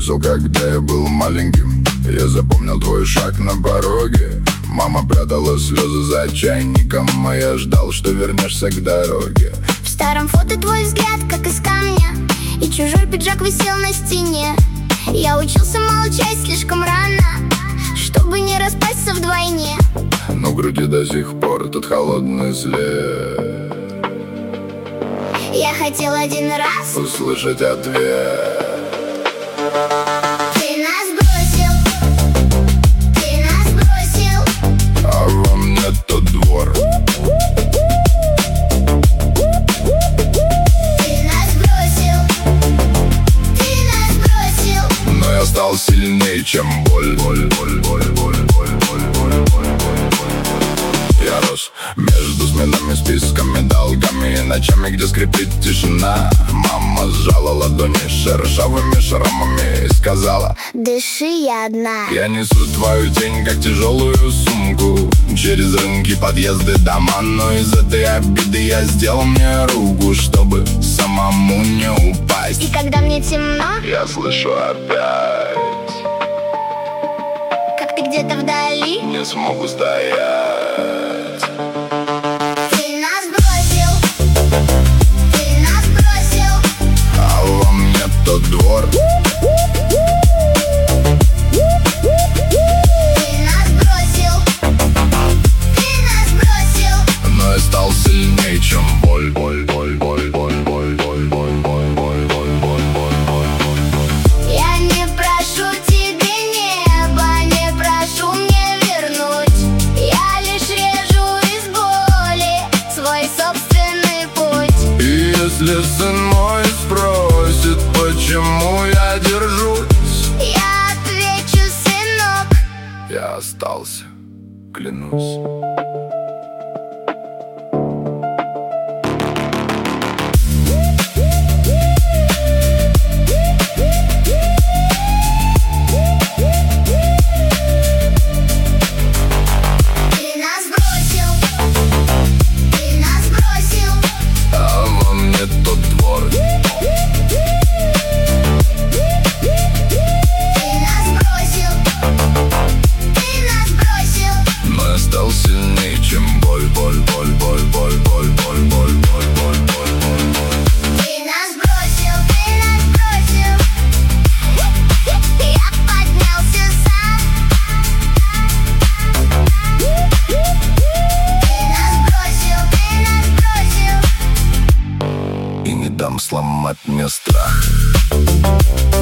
бросил, когда я был маленьким. Я запомнил твой шаг на пороге. Мама прятала слезы за чайником, а я ждал, что вернешься к дороге. В старом фото твой взгляд, как из камня, и чужой пиджак висел на стене. Я учился молчать слишком рано, чтобы не распасться вдвойне. Но в груди до сих пор тот холодный след. Я хотел один раз услышать ответ. Ты нас бросил, ты нас бросил, а во мне тот двор. Ты нас бросил, ты нас бросил. Но я стал сильнее, чем боль. Я рос между сменами, списками, долгами и ночами, где скрипит тишина. Мама сжала ладони шершавыми шрамами и сказала: дыши, я одна. Я несу твою тень, как тяжелую сумку, через рынки, подъезды, дома. Но из этой обиды я сделал мне руку, чтобы самому не упасть. И когда мне темно, я слышу опять, как ты где-то вдали не смог устоять. Ты нас бросил, ты нас бросил, а во мне тот двор. Ты нас бросил, ты нас бросил. Но я стал сильнее, чем боль. Я не прошу тебе неба, не прошу мне вернуть. Я лишь режу из боли свой собственный путь. И если сын мой спросит, почему я держусь, я отвечу: сынок, я остался, клянусь. Сильнее, чем боль. Ты нас бросил, ты нас бросил. Я поднялся сам. Ты нас бросил. И не дам сломать мне страх.